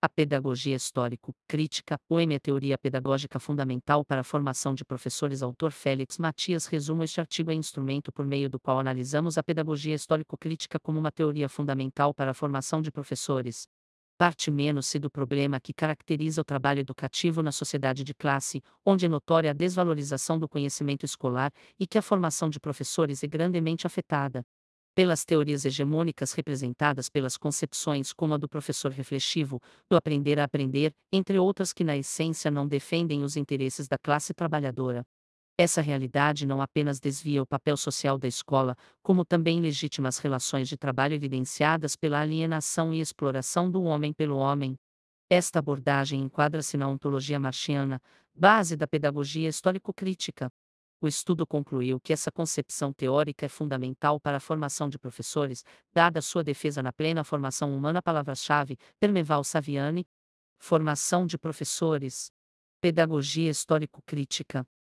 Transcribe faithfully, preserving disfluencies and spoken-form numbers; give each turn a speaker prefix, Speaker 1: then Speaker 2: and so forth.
Speaker 1: A pedagogia histórico-crítica, ou M, é teoria pedagógica fundamental para a formação de professores. Autor Félix Matias resumo este artigo é instrumento por meio do qual analisamos a pedagogia histórico-crítica como uma teoria fundamental para a formação de professores. Parte menos-se do problema que caracteriza o trabalho educativo na sociedade de classe, onde é notória a desvalorização do conhecimento escolar e que a formação de professores é grandemente afetada pelas teorias hegemônicas representadas pelas concepções como a do professor reflexivo, do aprender a aprender, entre outras que na essência não defendem os interesses da classe trabalhadora. Essa realidade não apenas desvia o papel social da escola, como também legitima as relações de trabalho evidenciadas pela alienação e exploração do homem pelo homem. Esta abordagem enquadra-se na ontologia marxiana, base da pedagogia histórico-crítica. O estudo concluiu que essa concepção teórica é fundamental para a formação de professores, dada sua defesa na plena formação humana. Palavra-chave: Permeval Saviani. Formação de professores. Pedagogia histórico-crítica.